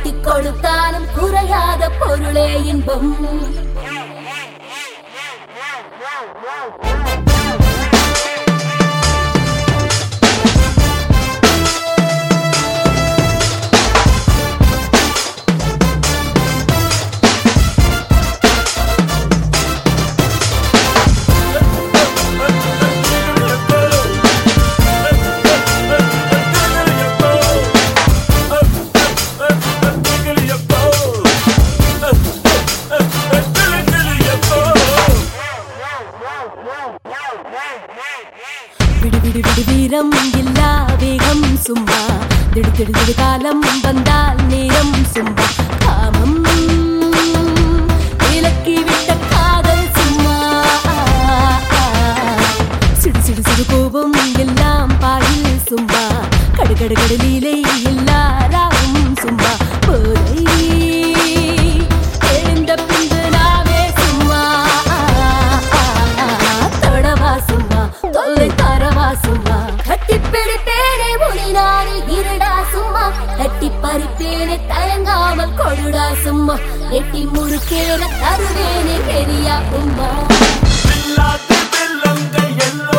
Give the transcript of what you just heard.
கொட்டி கொடுத்தாலும் குறையாத பொருளே இன்பம். வீரம் இல்லா வேகம் சும்மா திடு காலம் வந்தால் நேரம் சும்மா காமம் விலக்கி விட்ட காதல் சும்மா சிடு கோபம் எல்லாம் பாயில் சும்மா கடுகடுகடலிலே எல்லாரும் சும்மா போதை எழுந்த பின்பு நாவே சும்மா தொடவா சும்மா தொல்லை தரவா சும்மா கட்டி பிடிப்பேனே முனினானே இருடா சும்மா கட்டி பறிப்பேனே தயங்காமல் கொழுடா சும்மா எட்டி முறுக்கேன தருவேனே பெரியா உம்மா. வெள்ளாட்டு வெள்ளங்கள் எல்லாம்